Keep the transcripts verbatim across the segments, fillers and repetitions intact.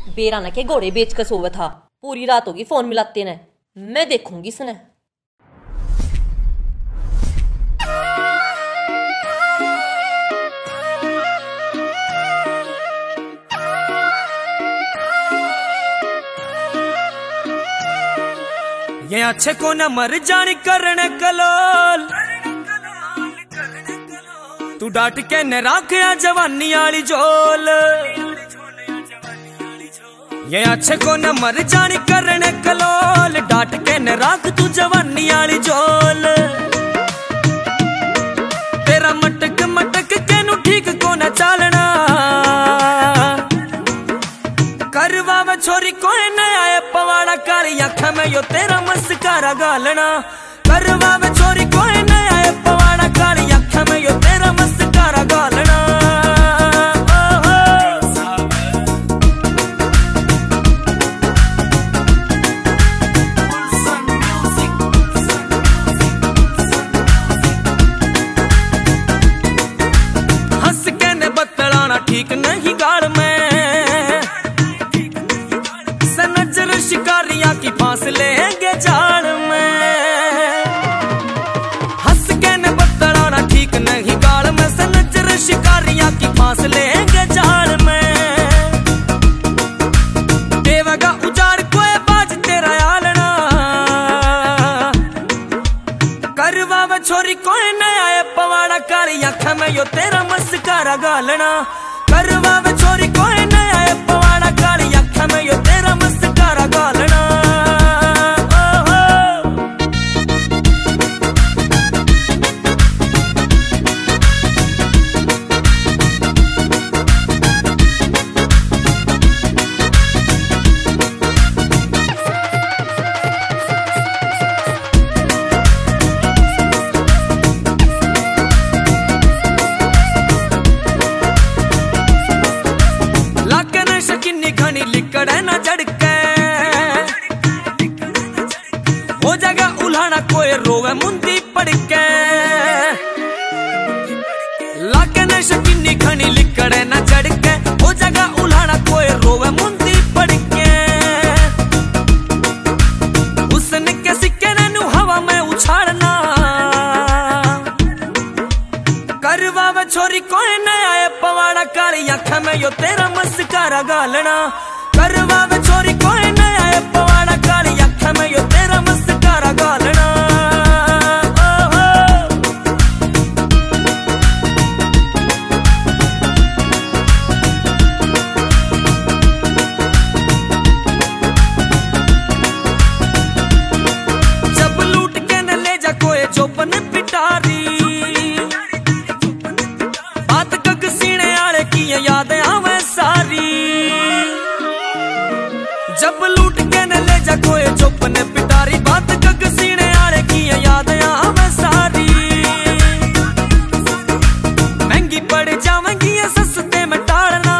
बेराना के घोड़े बेच कर सोवा था। पूरी रात होगी फोन मिलाते ने। मैं देखूंगी इसने। ये अच्छे को न मर जानी करने कलोल, तू डांट के न राखया जवानी आली झोल। ये अच्छे को न मर जानी करने कलोल, डांट के न राख तू जवानी आली झोल। तेरा मटक मटक के नु ठीक को न चालना, करवा में छोरी कोई न आए पवाड़ा काली आँख में यो तेरा मस्कारा गालना। करवा में छोरी कोई न आए पवाड़ा काली आँख में यो तेरा मस्कारा गालना। हंस के ने बतलाना ठीक नहीं गाड़ में, शिकारियां की फांस लेंगे जाल में। हंस के न बतलाना ठीक नहीं गाल में, से नजर शिकारियां की फांस लेंगे जाल में। देवगा उजाड़ कोई बाज तेरा आलना, करवा में छोरी कोई न आए पवाड़ा काली आँख में यो तेरा मस्कारा गालना। करवा में छोरी कोई न आए पवाड़ा काली आँख में यो तेरा मस्कारा गालना। घनी लिकड़े न झड़के, हो जाएगा उल्हाना कोई रोवे मुंदी पड़के। लाके न शकीनी घनी लिकड़े न झड़के, हो जाएगा उल्हाना कोई रोवे मुंदी पड़के। उसने के सिक्के ने हवा में उछाड़ना, करवा में छोरी कोई न आए पवाड़ा काली आँख में यो तेरा मस्कारा गालना। करवा में छोरी कोई न आए पवाड़ा काली आँख में यो तेरा मस्कारा गालना। जब लूट के न ले जा कोई चौपन पिटारी, याद आवे सारी। जब लूट के न ले जा कोई चौपन पिटारी, बात कग सीने आले की याद आवे सारी। महंगी पड़ जावेंगी ये सस्ते में टालना,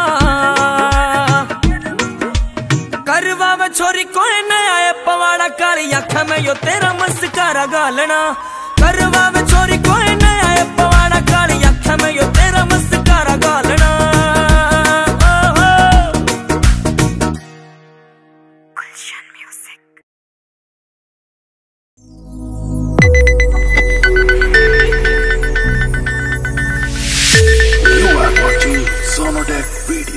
करवा में छोरी कोई न आए पवाड़ा काली आँख में यो तेरा मस्कारा गालना। करवा में छोरी कोई न आए पवाड़ा काली आँख में यो तेरा मस्कारा गालना। You are watching Sonodec Video.